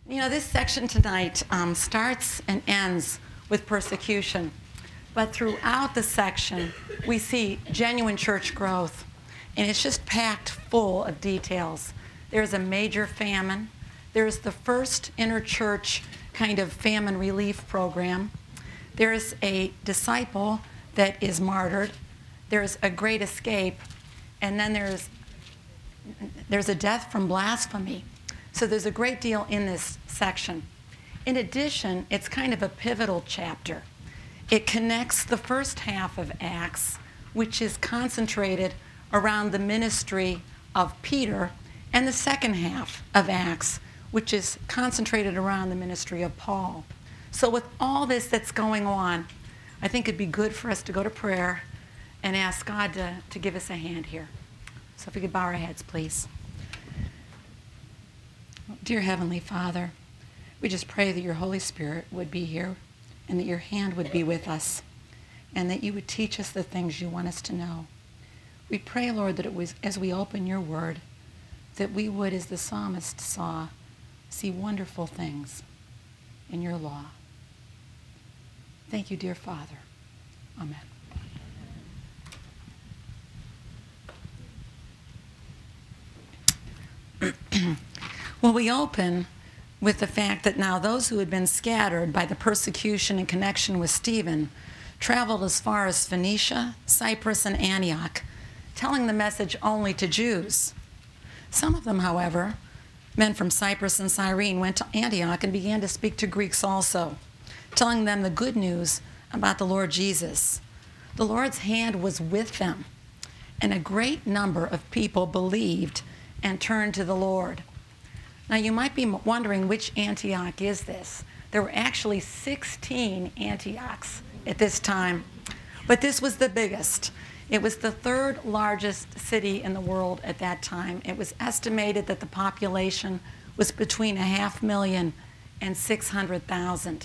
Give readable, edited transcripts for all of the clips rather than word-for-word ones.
This section tonight starts and ends with persecution. But throughout the section, we see genuine church growth. And it's just packed full of details. There's a major famine. There's the first interchurch kind of famine relief program. There's a disciple that is martyred. There's a great escape. And then there's a death from blasphemy. So there's a great deal in this section. In addition, it's kind of a pivotal chapter. It connects the first half of Acts, which is concentrated around the ministry of Peter, and the second half of Acts, which is concentrated around the ministry of Paul. So with all this that's going on, I think it'd be good for us to go to prayer and ask God to give us a hand here. So if we could bow our heads, please. Dear Heavenly Father, we just pray that your Holy Spirit would be here and that your hand would be with us and that you would teach us the things you want us to know. We pray, Lord, that it was as we open your word, that we would, as the psalmist saw, see wonderful things in your law. Thank you, dear Father. Amen. Well, we open with the fact that now those who had been scattered by the persecution in connection with Stephen traveled as far as Phoenicia, Cyprus, and Antioch, telling the message only to Jews. Some of them, however, men from Cyprus and Cyrene, went to Antioch and began to speak to Greeks also, telling them the good news about the Lord Jesus. The Lord's hand was with them, and a great number of people believed and turned to the Lord. Now, you might be wondering which Antioch is this. There were actually 16 Antiochs at this time, but this was the biggest. It was the third largest city in the world at that time. It was estimated that the population was between 500,000 and 600,000.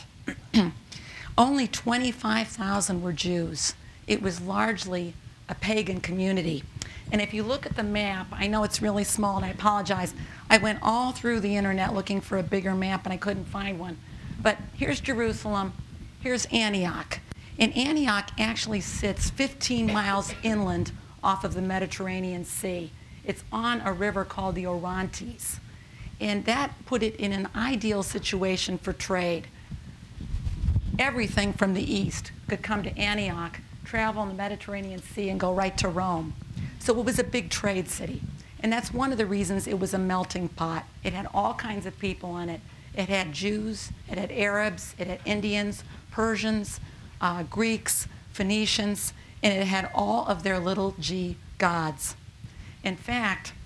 Only 25,000 were Jews. It was largely a pagan community. And if you look at the map, I know it's really small and I apologize. I went all through the internet looking for a bigger map and I couldn't find one. But here's Jerusalem, here's Antioch. And Antioch actually sits 15 miles inland off of the Mediterranean Sea. It's on a river called the Orontes. And that put it in an ideal situation for trade. Everything from the east could come to Antioch, travel in the Mediterranean Sea, and go right to Rome. So it was a big trade city. And that's one of the reasons it was a melting pot. It had all kinds of people in it. It had Jews, it had Arabs, it had Indians, Persians, Greeks, Phoenicians, and it had all of their little g gods. In fact,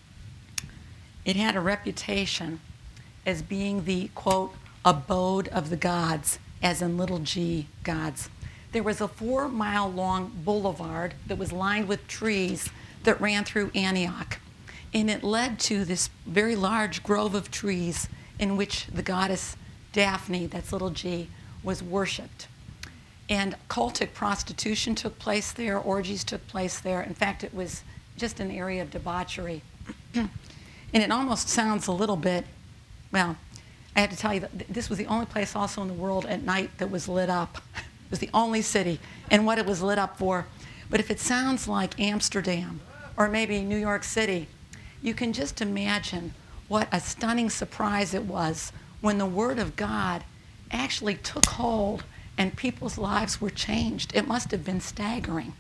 it had a reputation as being the, quote, abode of the gods, as in little g gods. There was a 4-mile-long boulevard that was lined with trees that ran through Antioch. And it led to this very large grove of trees in which the goddess Daphne, that's little g, was worshipped. And cultic prostitution took place there, orgies took place there. In fact, it was just an area of debauchery. And it almost sounds a little bit, well, I have to tell you that this was the only place also in the world at night that was lit up. It was the only city and what it was lit up for. But if it sounds like Amsterdam or maybe New York City, you can just imagine what a stunning surprise it was when the Word of God actually took hold and people's lives were changed. It must have been staggering.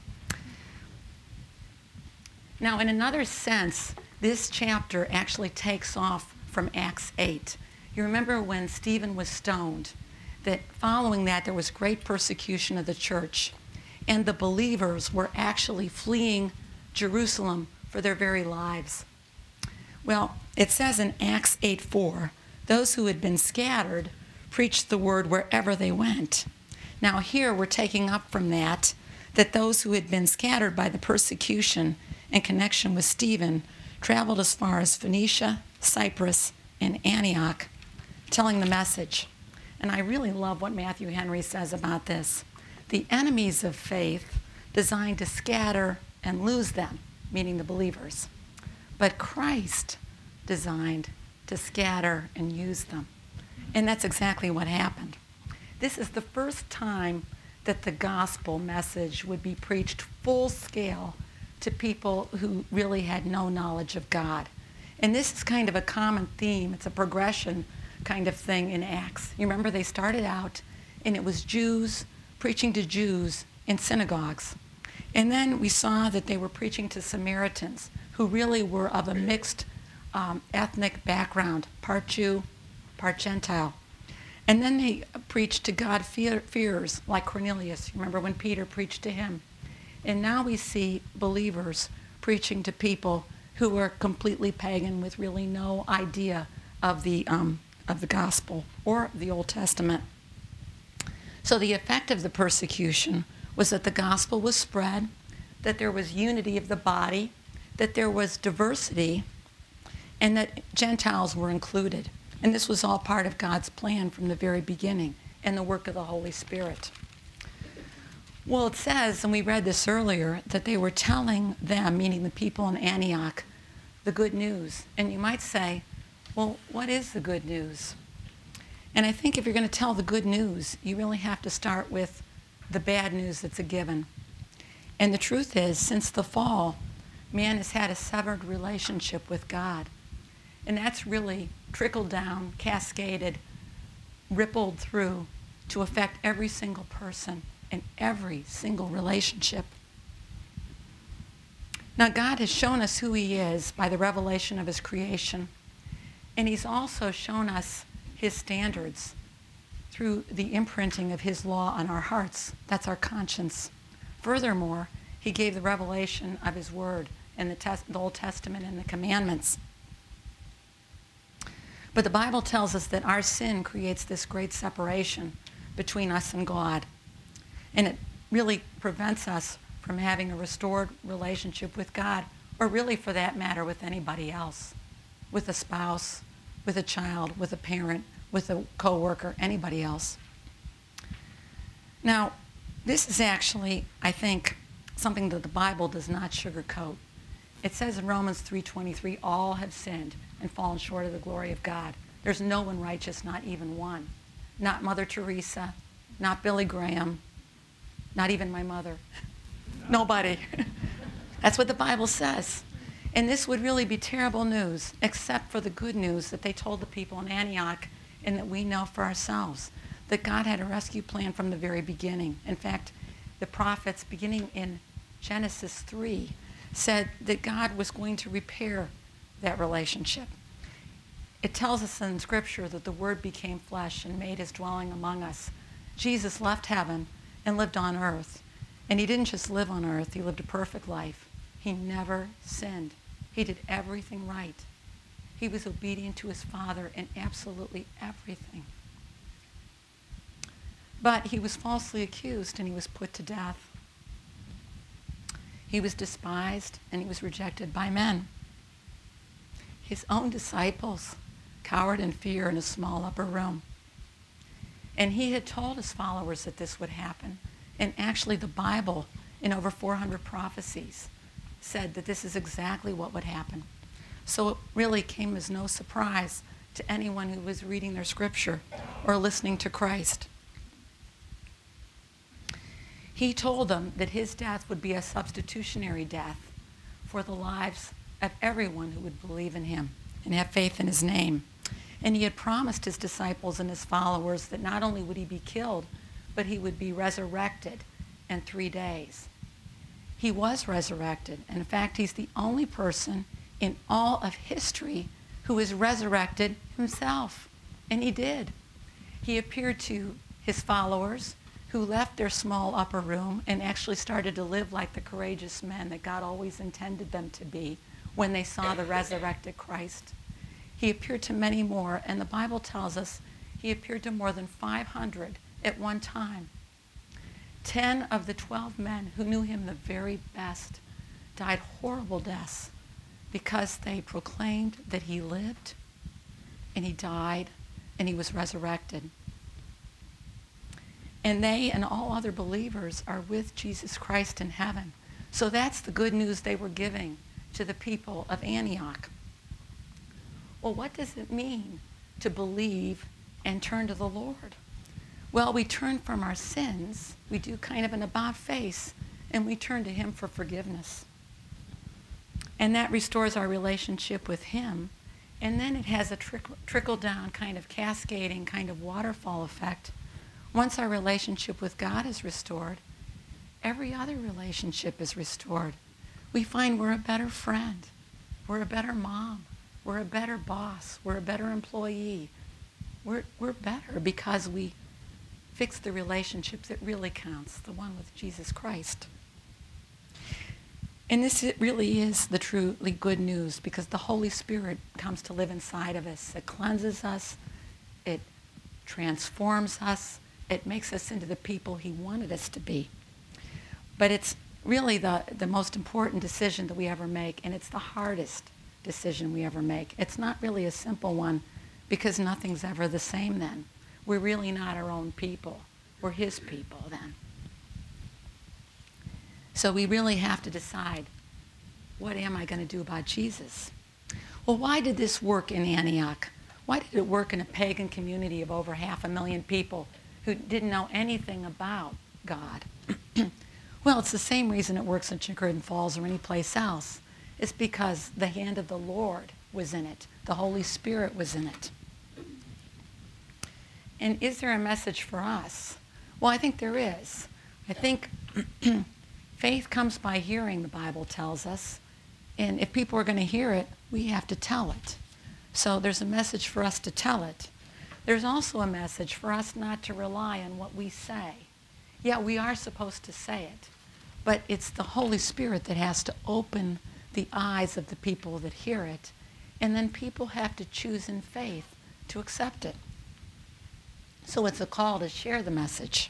Now, in another sense, this chapter actually takes off from Acts 8. You remember when Stephen was stoned, that following that there was great persecution of the church, and the believers were actually fleeing Jerusalem for their very lives. Well, it says in Acts 8:4, those who had been scattered preached the word wherever they went. Now here we're taking up from that those who had been scattered by the persecution in connection with Stephen traveled as far as Phoenicia, Cyprus, and Antioch, telling the message. And I really love what Matthew Henry says about this. The enemies of faith designed to scatter and lose them, meaning the believers. But Christ designed to scatter and use them. And that's exactly what happened. This is the first time that the gospel message would be preached full scale to people who really had no knowledge of God. And this is kind of a common theme. It's a progression kind of thing in Acts. You remember they started out, and it was Jews preaching to Jews in synagogues. And then we saw that they were preaching to Samaritans, who really were of a mixed ethnic background, part Jew, part Gentile. And then they preached to God-fearers like Cornelius. Remember when Peter preached to him? And now we see believers preaching to people who were completely pagan with really no idea of the gospel or the Old Testament. So the effect of the persecution was that the gospel was spread, that there was unity of the body, that there was diversity, and that Gentiles were included. And this was all part of God's plan from the very beginning and the work of the Holy Spirit. Well, it says, and we read this earlier, that they were telling them, meaning the people in Antioch, the good news. And you might say, well, what is the good news? And I think if you're going to tell the good news, you really have to start with the bad news that's a given. And the truth is, since the fall, man has had a severed relationship with God. And that's really trickled down, cascaded, rippled through to affect every single person and every single relationship. Now, God has shown us who he is by the revelation of his creation. And he's also shown us his standards through the imprinting of his law on our hearts. That's our conscience. Furthermore, he gave the revelation of his word in the Old Testament and the commandments. But the Bible tells us that our sin creates this great separation between us and God. And it really prevents us from having a restored relationship with God, or really for that matter with anybody else, with a spouse, with a child, with a parent, with a coworker, anybody else. Now, this is actually, I think, something that the Bible does not sugarcoat. It says in Romans 3:23, all have sinned and fallen short of the glory of God. There's no one righteous, not even one. Not Mother Teresa, not Billy Graham, not even my mother. Nobody. That's what the Bible says. And this would really be terrible news, except for the good news that they told the people in Antioch and that we know for ourselves, that God had a rescue plan from the very beginning. In fact, the prophets, beginning in Genesis 3, said that God was going to repair that relationship. It tells us in Scripture that the Word became flesh and made his dwelling among us. Jesus left heaven and lived on earth. And he didn't just live on earth, he lived a perfect life. He never sinned. He did everything right. He was obedient to his Father in absolutely everything. But he was falsely accused and he was put to death. He was despised and he was rejected by men. His own disciples cowered in fear in a small upper room. And he had told his followers that this would happen. And actually the Bible, in over 400 prophecies, said that this is exactly what would happen. So it really came as no surprise to anyone who was reading their scripture or listening to Christ. He told them that his death would be a substitutionary death for the lives of everyone who would believe in him and have faith in his name. And he had promised his disciples and his followers that not only would he be killed, but he would be resurrected in 3 days. He was resurrected. And in fact, he's the only person in all of history who is resurrected himself. And he did. He appeared to his followers who left their small upper room and actually started to live like the courageous men that God always intended them to be when they saw the resurrected Christ. He appeared to many more, and the Bible tells us he appeared to more than 500 at one time. 10 of the 12 men who knew him the very best died horrible deaths because they proclaimed that he lived and he died and he was resurrected. And they and all other believers are with Jesus Christ in heaven. So that's the good news they were giving to the people of Antioch. Well, what does it mean to believe and turn to the Lord. Well, we turn from our sins. We do kind of an about face, and we turn to him for forgiveness. And that restores our relationship with him. And then it has a trickle-down kind of cascading kind of waterfall effect. Once our relationship with God is restored, every other relationship is restored. We find we're a better friend. We're a better mom. We're a better boss. We're a better employee. We're better because we fix the relationship that really counts, the one with Jesus Christ. And this really is the truly good news, because the Holy Spirit comes to live inside of us. It cleanses us. It transforms us. It makes us into the people he wanted us to be. But it's really the most important decision that we ever make, and it's the hardest decision we ever make. It's not really a simple one, because nothing's ever the same then. We're really not our own people. We're his people then. So we really have to decide, what am I going to do about Jesus? Well, why did this work in Antioch? Why did it work in a pagan community of over 500,000 people who didn't know anything about God? Well, it's the same reason it works in Chagrin Falls or any place else. It's because the hand of the Lord was in it. The Holy Spirit was in it. And is there a message for us? Well, I think there is. I think faith comes by hearing, the Bible tells us. And if people are going to hear it, we have to tell it. So there's a message for us to tell it. There's also a message for us not to rely on what we say. Yeah, we are supposed to say it, but it's the Holy Spirit that has to open the eyes of the people that hear it, and then people have to choose in faith to accept it. So it's a call to share the message.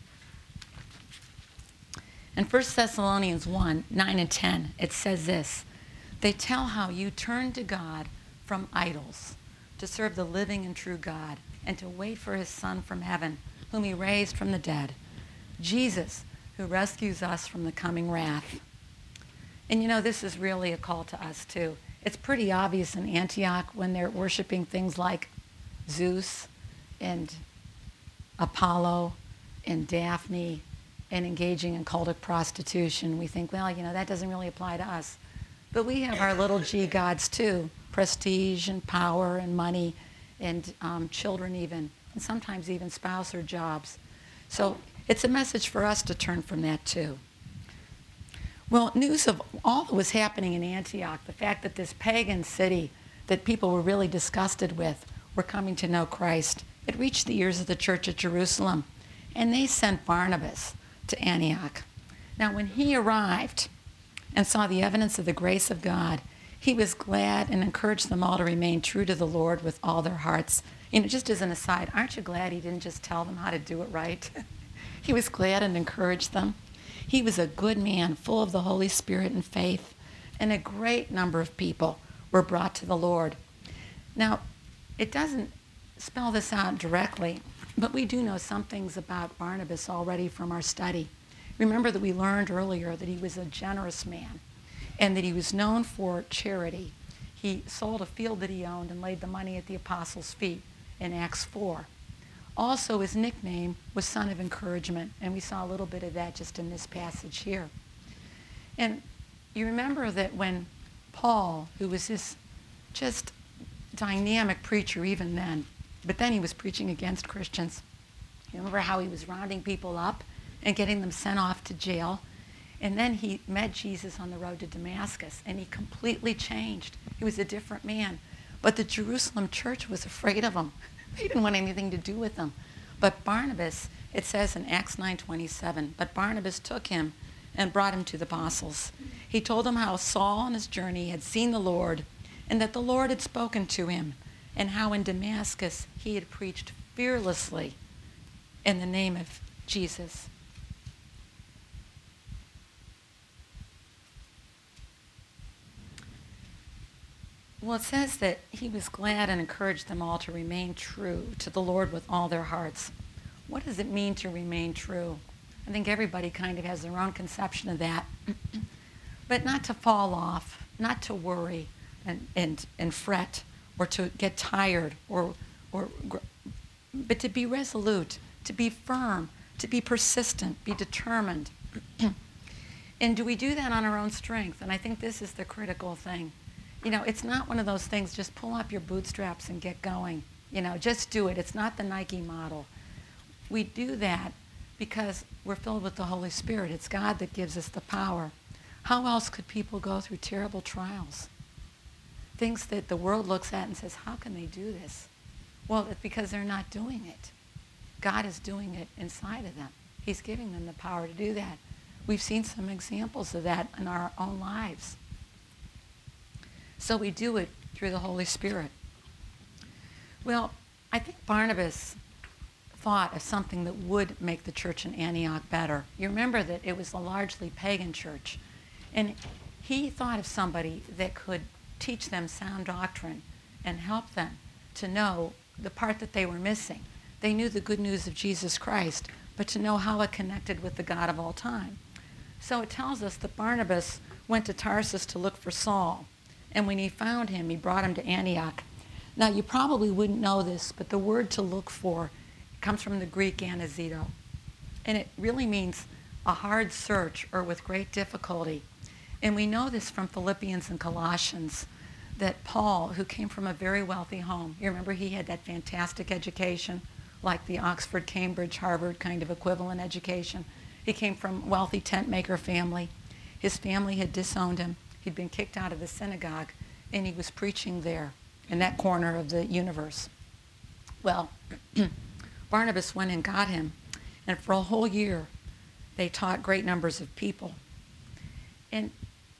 In 1 Thessalonians 1, 9 and 10, it says this: they tell how you turned to God from idols to serve the living and true God, and to wait for his Son from heaven, whom he raised from the dead, Jesus, who rescues us from the coming wrath. And you know, this is really a call to us too. It's pretty obvious in Antioch when they're worshiping things like Zeus and Apollo and Daphne and engaging in cultic prostitution. We think, well, you know, that doesn't really apply to us. But we have our little g gods too: prestige and power and money and children even, and sometimes even spouse or jobs. So it's a message for us to turn from that too. Well, news of all that was happening in Antioch, the fact that this pagan city that people were really disgusted with were coming to know Christ, it reached the ears of the church at Jerusalem, and they sent Barnabas to Antioch. Now, when he arrived and saw the evidence of the grace of God, he was glad and encouraged them all to remain true to the Lord with all their hearts. You know, just as an aside, aren't you glad he didn't just tell them how to do it right? He was glad and encouraged them. He was a good man, full of the Holy Spirit and faith, and a great number of people were brought to the Lord. Now, it doesn't spell this out directly, but we do know some things about Barnabas already from our study. Remember that we learned earlier that he was a generous man and that he was known for charity. He sold a field that he owned and laid the money at the apostles' feet in Acts 4. Also, his nickname was Son of Encouragement, and we saw a little bit of that just in this passage here. And you remember that when Paul, who was this just dynamic preacher even then, but then he was preaching against Christians. You remember how he was rounding people up and getting them sent off to jail? And then he met Jesus on the road to Damascus, and he completely changed. He was a different man. But the Jerusalem church was afraid of him. They didn't want anything to do with him. But Barnabas, it says in Acts 9:27, but Barnabas took him and brought him to the apostles. He told them how Saul on his journey had seen the Lord, and that the Lord had spoken to him, and how in Damascus he had preached fearlessly in the name of Jesus. Well, it says that he was glad and encouraged them all to remain true to the Lord with all their hearts. What does it mean to remain true? I think everybody kind of has their own conception of that. But not to fall off, not to worry and fret, or to get tired or but to be resolute, to be firm, to be persistent, be determined. And do we do that on our own strength? And I think this is the critical thing. You know, it's not one of those things, just pull up your bootstraps and get going. You know, just do it. It's not the Nike model. We do that because we're filled with the Holy Spirit. It's God that gives us the power. How else could people go through terrible trials? Things that the world looks at and says, how can they do this? Well, it's because they're not doing it. God is doing it inside of them. He's giving them the power to do that. We've seen some examples of that in our own lives. So we do it through the Holy Spirit. Well, I think Barnabas thought of something that would make the church in Antioch better. You remember that it was a largely pagan church. And he thought of somebody that could teach them sound doctrine and help them to know the part that they were missing. They knew the good news of Jesus Christ, but to know how it connected with the God of all time. So it tells us that Barnabas went to Tarsus to look for Saul. And when he found him, he brought him to Antioch. Now, you probably wouldn't know this, but the word to look for comes from the Greek anazeto. And it really means a hard search or with great difficulty. And we know this from Philippians and Colossians, that Paul, who came from a very wealthy home, you remember he had that fantastic education, like the Oxford, Cambridge, Harvard kind of equivalent education. He came from a wealthy tent maker family. His family had disowned him. He'd been kicked out of the synagogue, and he was preaching there in that corner of the universe. Well, Barnabas went and got him, and for a whole year, they taught great numbers of people. And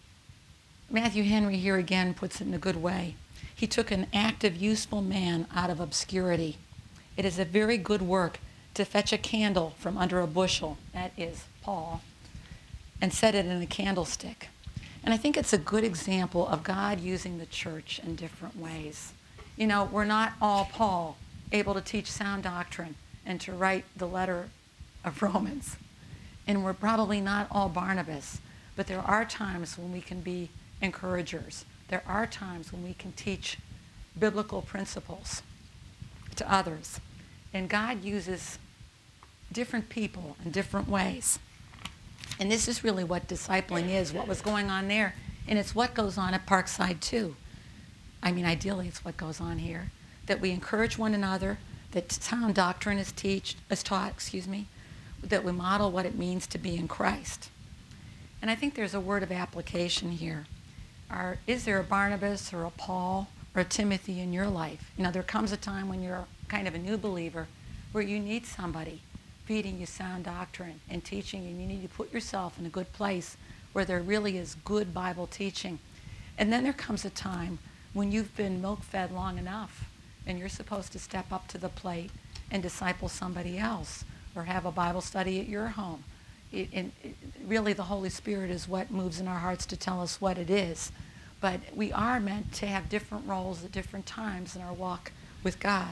Matthew Henry here again puts it in a good way. He took an active, useful man out of obscurity. It is a very good work to fetch a candle from under a bushel, that is Paul, and set it in a candlestick. And I think it's a good example of God using the church in different ways. You know, we're not all Paul, able to teach sound doctrine and to write the letter of Romans. And we're probably not all Barnabas, but there are times when we can be encouragers. There are times when we can teach biblical principles to others. And God uses different people in different ways. And this is really what discipling is, what was going on there. And it's what goes on at Parkside too. I mean, ideally it's what goes on here. That we encourage one another, that sound doctrine is taught, that we model what it means to be in Christ. And I think there's a word of application here. Is there a Barnabas or a Paul or a Timothy in your life? You know, there comes a time when you're kind of a new believer where you need somebody feeding you sound doctrine and teaching you. And you need to put yourself in a good place where there really is good Bible teaching. And then there comes a time when you've been milk-fed long enough and you're supposed to step up to the plate and disciple somebody else or have a Bible study at your home. Really, the Holy Spirit is what moves in our hearts to tell us what it is. But we are meant to have different roles at different times in our walk with God.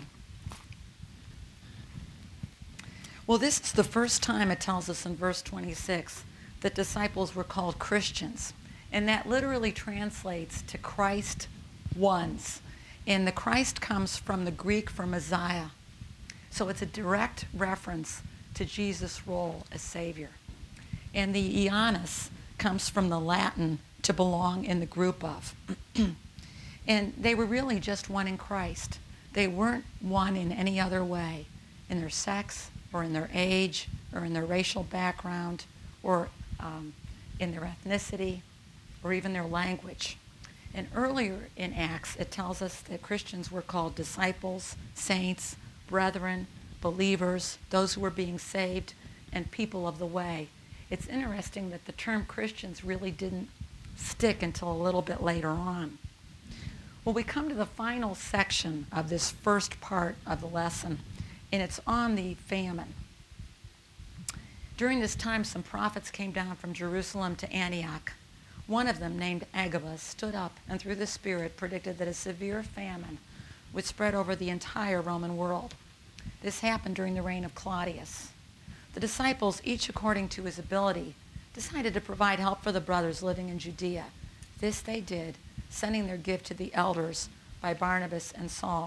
Well, this is the first time it tells us in verse 26 that disciples were called Christians. And that literally translates to Christ ones. And the Christ comes from the Greek for Messiah. So it's a direct reference to Jesus' role as Savior. And the Ioannis comes from the Latin to belong in the group of. And they were really just one in Christ. They weren't one in any other way, in their sex or in their age or in their racial background or in their ethnicity or even their language. And earlier in Acts, it tells us that Christians were called disciples, saints, brethren, believers, those who were being saved, and people of the way. It's interesting that the term Christians really didn't stick until a little bit later on. Well, we come to the final section of this first part of the lesson, and it's on the famine. During this time, some prophets came down from Jerusalem to Antioch. One of them, named Agabus, stood up and through the Spirit predicted that a severe famine would spread over the entire Roman world. This happened during the reign of Claudius. The disciples, each according to his ability, decided to provide help for the brothers living in Judea. This they did, sending their gift to the elders by Barnabas and Saul.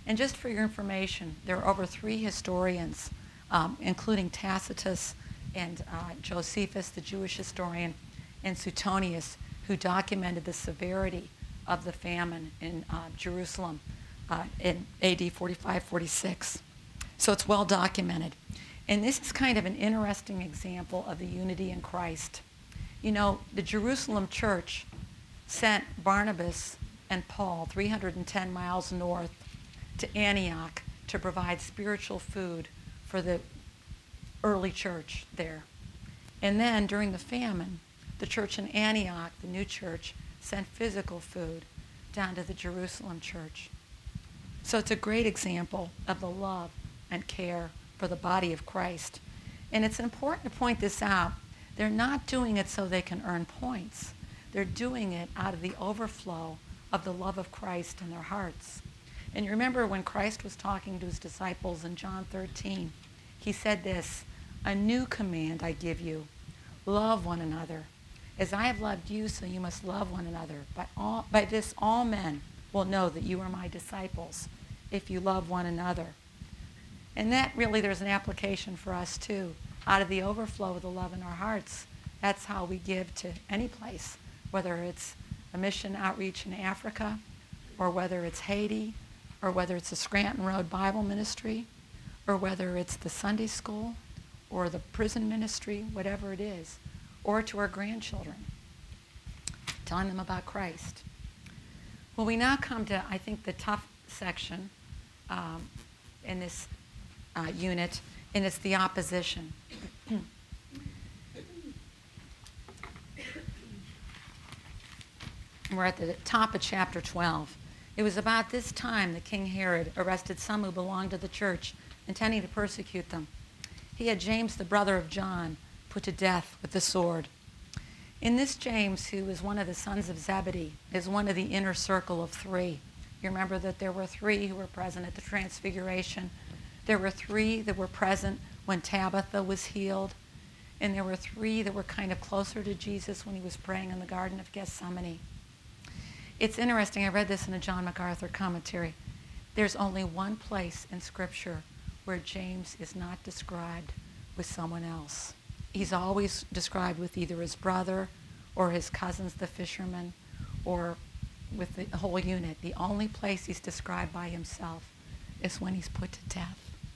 And just for your information, there are over 3 historians, including Tacitus and Josephus, the Jewish historian, and Suetonius, who documented the severity of the famine in Jerusalem in AD 45-46. So it's well documented. And this is kind of an interesting example of the unity in Christ. You know, the Jerusalem church sent Barnabas and Paul 310 miles north to Antioch to provide spiritual food for the early church there. And then during the famine, the church in Antioch, the new church, sent physical food down to the Jerusalem church. So it's a great example of the love and care for the body of Christ. And it's important to point this out. They're not doing it so they can earn points. They're doing it out of the overflow of the love of Christ in their hearts. And you remember when Christ was talking to his disciples in John 13, he said this, "A new command I give you, love one another. As I have loved you, so you must love one another. By this all men will know that you are my disciples, if you love one another." And that really, there's an application for us too. Out of the overflow of the love in our hearts, that's how we give to any place, whether it's a mission outreach in Africa, or whether it's Haiti, or whether it's the Scranton Road Bible Ministry, or whether it's the Sunday school, or the prison ministry, whatever it is, or to our grandchildren, telling them about Christ. Well, we now come to, I think, the tough section in this unit, and it's the opposition. We're at the top of chapter 12. It was about this time that King Herod arrested some who belonged to the church, intending to persecute them. He had James, the brother of John, put to death with the sword. In this James, who is one of the sons of Zebedee, is one of the inner circle of 3. You remember that there were 3 who were present at the Transfiguration. There were 3 that were present when Tabitha was healed. And there were 3 that were kind of closer to Jesus when he was praying in the Garden of Gethsemane. It's interesting, I read this in a John MacArthur commentary. There's only one place in Scripture where James is not described with someone else. He's always described with either his brother or his cousins, the fishermen, or with the whole unit. The only place he's described by himself is when he's put to death.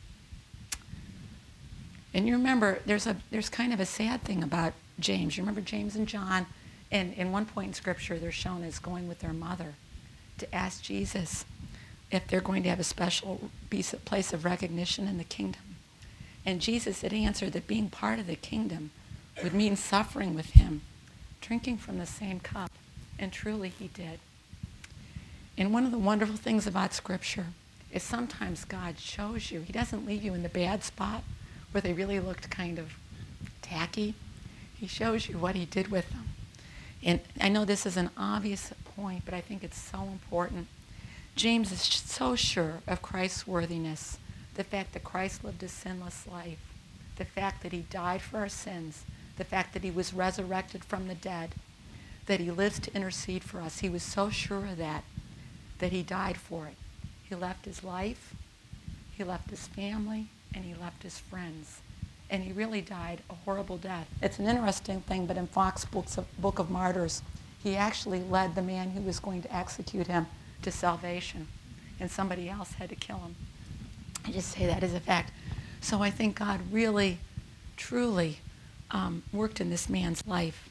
And you remember, there's kind of a sad thing about James. You remember James and John? And in one point in Scripture, they're shown as going with their mother to ask Jesus if they're going to have a special place of recognition in the kingdom. And Jesus had answered that being part of the kingdom would mean suffering with him, drinking from the same cup. And truly he did. And one of the wonderful things about Scripture is sometimes God shows you. He doesn't leave you in the bad spot where they really looked kind of tacky. He shows you what he did with them. And I know this is an obvious point, but I think it's so important. James is so sure of Christ's worthiness, the fact that Christ lived a sinless life, the fact that he died for our sins, the fact that he was resurrected from the dead, that he lives to intercede for us. He was so sure of that he died for it. He left his life, he left his family, and he left his friends. And he really died a horrible death. It's an interesting thing, but in Fox's Book of Martyrs, he actually led the man who was going to execute him to salvation, and somebody else had to kill him. I just say that as a fact. So I think God really, truly worked in this man's life.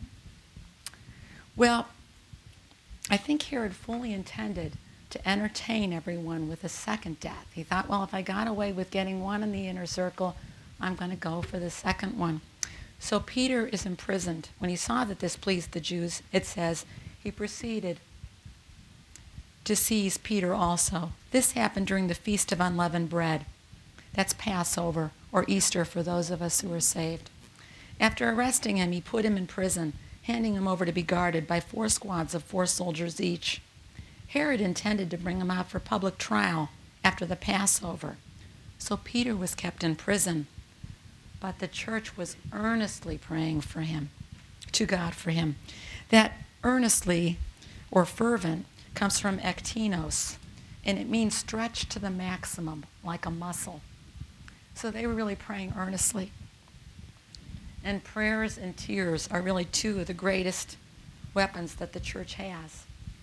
Well, I think Herod fully intended to entertain everyone with a second death. He thought, well, if I got away with getting one in the inner circle, I'm going to go for the second one. So Peter is imprisoned. When he saw that this pleased the Jews, it says, he proceeded to seize Peter also. This happened during the Feast of Unleavened Bread. That's Passover, or Easter for those of us who are saved. After arresting him, he put him in prison, handing him over to be guarded by 4 squads of 4 soldiers each. Herod intended to bring him out for public trial after the Passover. So Peter was kept in prison. But the church was earnestly praying for him, to God for him. That earnestly, or fervent, comes from ektinos. And it means stretched to the maximum, like a muscle. So they were really praying earnestly. And prayers and tears are really two of the greatest weapons that the church has.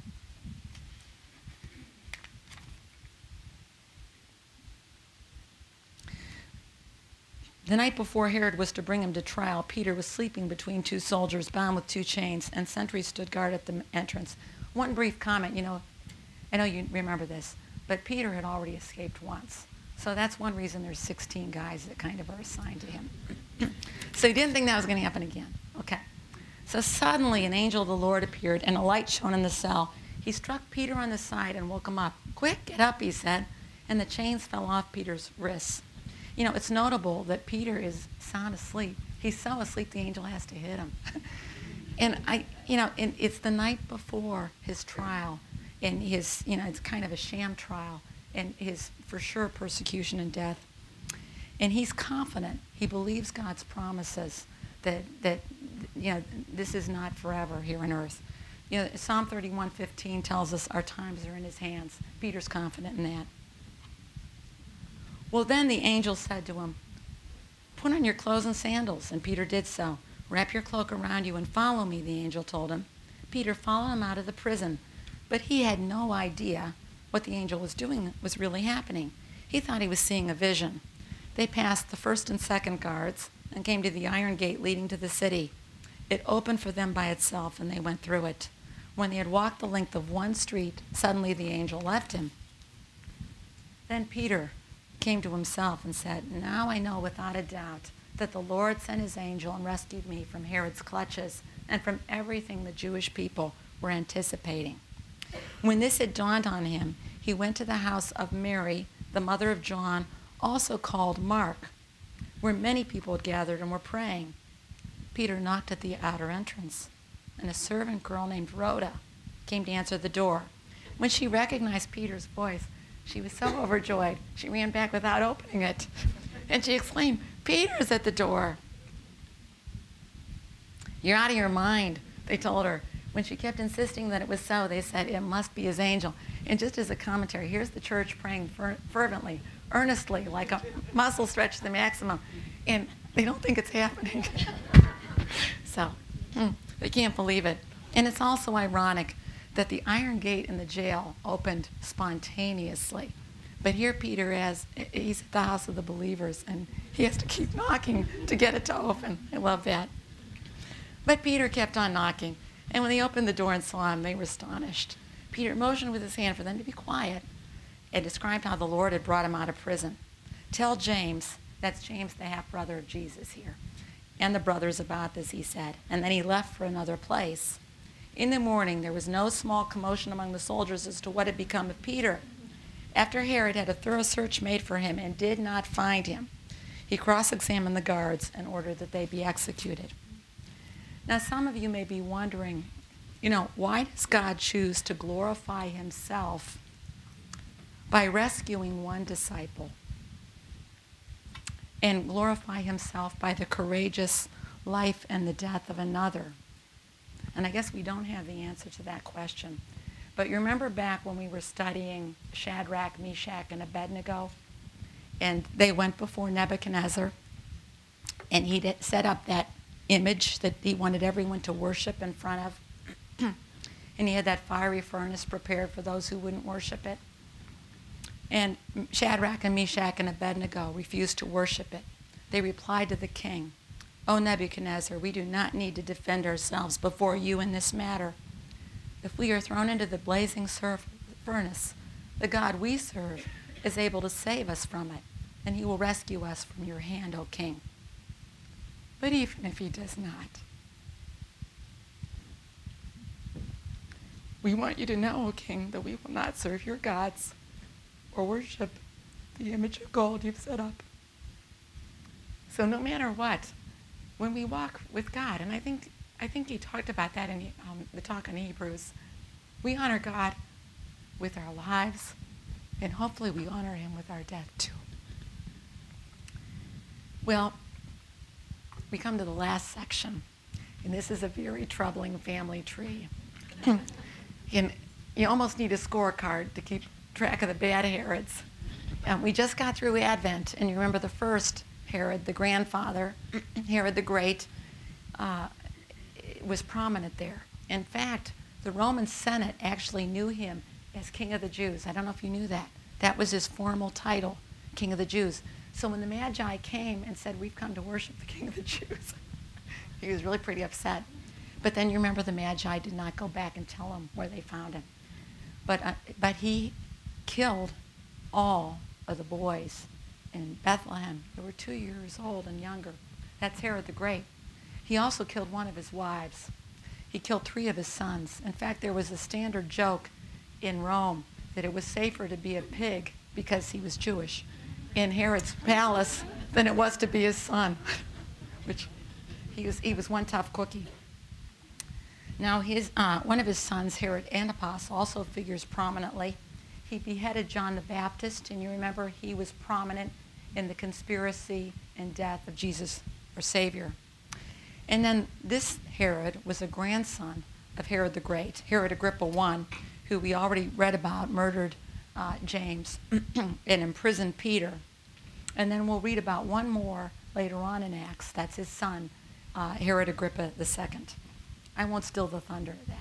The night before Herod was to bring him to trial, Peter was sleeping between two soldiers bound with two chains, and sentries stood guard at the entrance. One brief comment, I know you remember this, but Peter had already escaped once. So that's one reason there's 16 guys that kind of are assigned to him. So he didn't think that was going to happen again. Okay. So suddenly an angel of the Lord appeared, and a light shone in the cell. He struck Peter on the side and woke him up. "Quick, get up," he said. And the chains fell off Peter's wrists. It's notable that Peter is sound asleep. He's so asleep the angel has to hit him. And it's the night before his trial, and it's kind of a sham trial, and his for sure persecution and death. And he's confident. He believes God's promises that this is not forever here on earth. Psalm 31:15 tells us our times are in his hands. Peter's confident in that. Well, then the angel said to him, "Put on your clothes and sandals." And Peter did so. "Wrap your cloak around you and follow me," the angel told him. Peter followed him out of the prison, but he had no idea what the angel was doing was really happening. He thought he was seeing a vision. They passed the first and second guards and came to the iron gate leading to the city. It opened for them by itself, and they went through it. When they had walked the length of one street, suddenly the angel left him. Then Peter came to himself and said, "Now I know without a doubt that the Lord sent his angel and rescued me from Herod's clutches and from everything the Jewish people were anticipating." When this had dawned on him, he went to the house of Mary, the mother of John, also called Mark, where many people had gathered and were praying. Peter knocked at the outer entrance, and a servant girl named Rhoda came to answer the door. When she recognized Peter's voice, she was so overjoyed, she ran back without opening it. And she exclaimed, "Peter's at the door." "You're out of your mind," they told her. When she kept insisting that it was so, they said, "It must be his angel." And just as a commentary, here's the church praying fervently, earnestly, like a muscle stretch to the maximum. And they don't think it's happening. So they can't believe it. And it's also ironic that the iron gate in the jail opened spontaneously. But here Peter he's at the house of the believers, and he has to keep knocking to get it to open. I love that. But Peter kept on knocking, and when they opened the door and saw him, they were astonished. Peter motioned with his hand for them to be quiet and described how the Lord had brought him out of prison. "Tell James," that's James, the half-brother of Jesus here, "and the brothers about this," he said. And then he left for another place. In the morning, there was no small commotion among the soldiers as to what had become of Peter. After Herod had a thorough search made for him and did not find him, he cross-examined the guards and ordered that they be executed. Now, some of you may be wondering, why does God choose to glorify himself by rescuing one disciple and glorify himself by the courageous life and the death of another? And I guess we don't have the answer to that question. But you remember back when we were studying Shadrach, Meshach, and Abednego, and they went before Nebuchadnezzar, and he set up that image that he wanted everyone to worship in front of. And he had that fiery furnace prepared for those who wouldn't worship it. And Shadrach and Meshach and Abednego refused to worship it. They replied to the king, "O Nebuchadnezzar, we do not need to defend ourselves before you in this matter. If we are thrown into the blazing furnace, the God we serve is able to save us from it, and he will rescue us from your hand, O king. But even if he does not, we want you to know, O king, that we will not serve your gods or worship the image of gold you've set up." So no matter what, when we walk with God, and I think he talked about that in the talk on Hebrews, we honor God with our lives, and hopefully we honor him with our death too. Well, we come to the last section, and this is a very troubling family tree. And you almost need a scorecard to keep track of the bad Herods. We just got through Advent, and you remember the first Herod, the grandfather, Herod the Great, was prominent there. In fact, the Roman Senate actually knew him as King of the Jews. I don't know if you knew that. That was his formal title, King of the Jews. So when the Magi came and said, "We've come to worship the King of the Jews," he was really pretty upset. But then you remember the Magi did not go back and tell him where they found him. But he killed all of the boys in Bethlehem that were 2 years old and younger. That's Herod the Great. He also killed one of his wives. He killed 3 of his sons. In fact, there was a standard joke in Rome that it was safer to be a pig because he was Jewish in Herod's palace than it was to be his son, which he was one tough cookie. Now, one of his sons, Herod Antipas, also figures prominently. He beheaded John the Baptist, and you remember he was prominent in the conspiracy and death of Jesus, our Savior. And then this Herod was a grandson of Herod the Great, Herod Agrippa I, who we already read about, murdered James and imprisoned Peter. And then we'll read about one more later on in Acts. That's his son, Herod Agrippa II. I won't steal the thunder of that.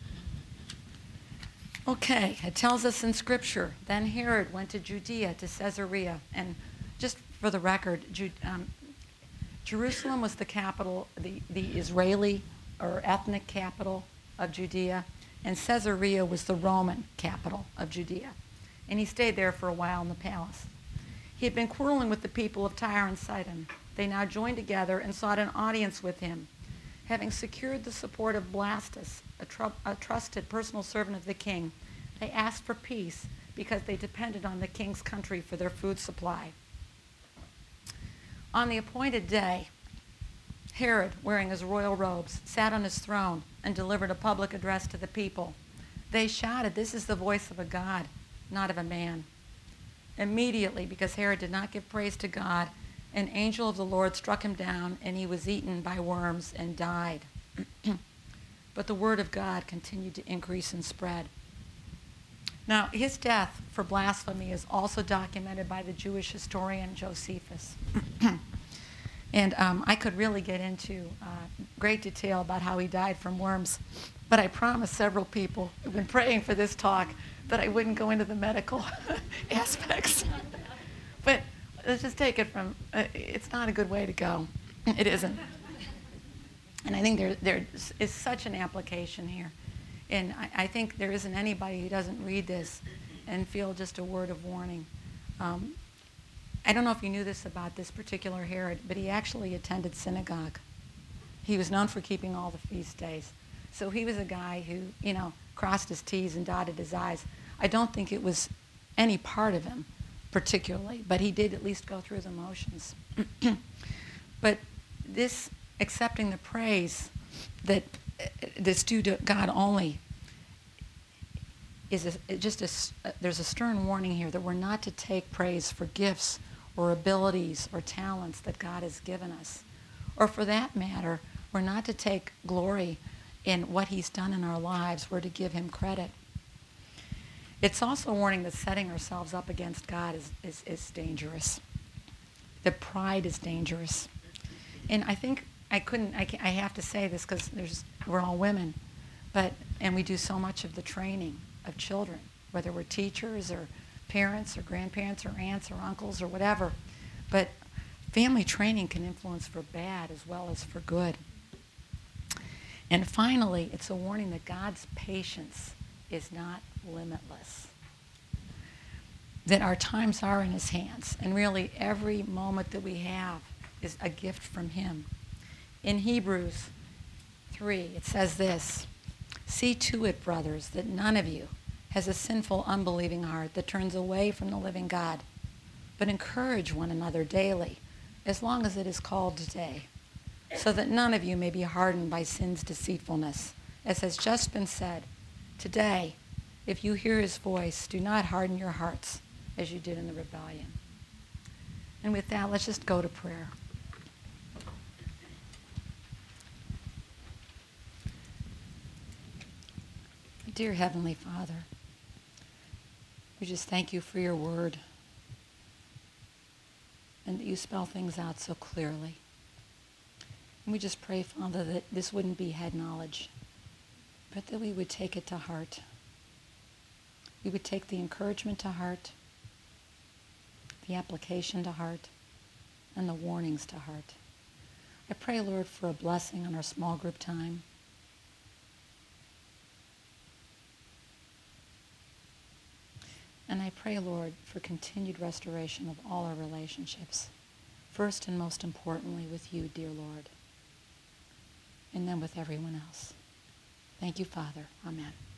Okay, it tells us in Scripture, then Herod went to Judea, to Caesarea. And just for the record, Jerusalem was the capital, the Israeli or ethnic capital of Judea, and Caesarea was the Roman capital of Judea. And he stayed there for a while in the palace. He had been quarreling with the people of Tyre and Sidon. They now joined together and sought an audience with him. Having secured the support of Blastus, a trusted personal servant of the king, they asked for peace because they depended on the king's country for their food supply. On the appointed day, Herod, wearing his royal robes, sat on his throne and delivered a public address to the people. They shouted, "This is the voice of a God, not of a man." Immediately, because Herod did not give praise to God, an angel of the Lord struck him down, and he was eaten by worms and died. But the word of God continued to increase and spread. Now, his death for blasphemy is also documented by the Jewish historian Josephus. And I could really get into great detail about how he died from worms, but I promised several people who've been praying for this talk that I wouldn't go into the medical aspects. But let's just take it from, it's not a good way to go. It isn't. And I think there is such an application here. And I think there isn't anybody who doesn't read this and feel just a word of warning. I don't know if you knew this about this particular Herod, but he actually attended synagogue. He was known for keeping all the feast days. So he was a guy who, crossed his T's and dotted his I's. I don't think it was any part of him particularly, but he did at least go through the motions. But this accepting the praise that that's due to God only is there's a stern warning here that we're not to take praise for gifts or abilities or talents that God has given us. Or for that matter, we're not to take glory in what he's done in our lives. We're to give him credit. It's also a warning that setting ourselves up against God is dangerous. That pride is dangerous. And I think I have to say this because we're all women, and we do so much of the training of children, whether we're teachers or parents or grandparents or aunts or uncles or whatever. But family training can influence for bad as well as for good. And finally, it's a warning that God's patience is not limitless. That our times are in his hands, and really every moment that we have is a gift from him. In Hebrews 3, it says this, "See to it, brothers, that none of you has a sinful, unbelieving heart that turns away from the living God, but encourage one another daily, as long as it is called today, so that none of you may be hardened by sin's deceitfulness. As has just been said, today, if you hear his voice, do not harden your hearts as you did in the rebellion." And with that, let's just go to prayer. Dear Heavenly Father, We just thank you for your word and that you spell things out so clearly. And we just pray, Father, that this wouldn't be head knowledge, but that we would take it to heart. We would take the encouragement to heart, the application to heart, and the warnings to heart. I pray, Lord, for a blessing on our small group time. And I pray, Lord, for continued restoration of all our relationships, first and most importantly with you, dear Lord, and then with everyone else. Thank you, Father. Amen.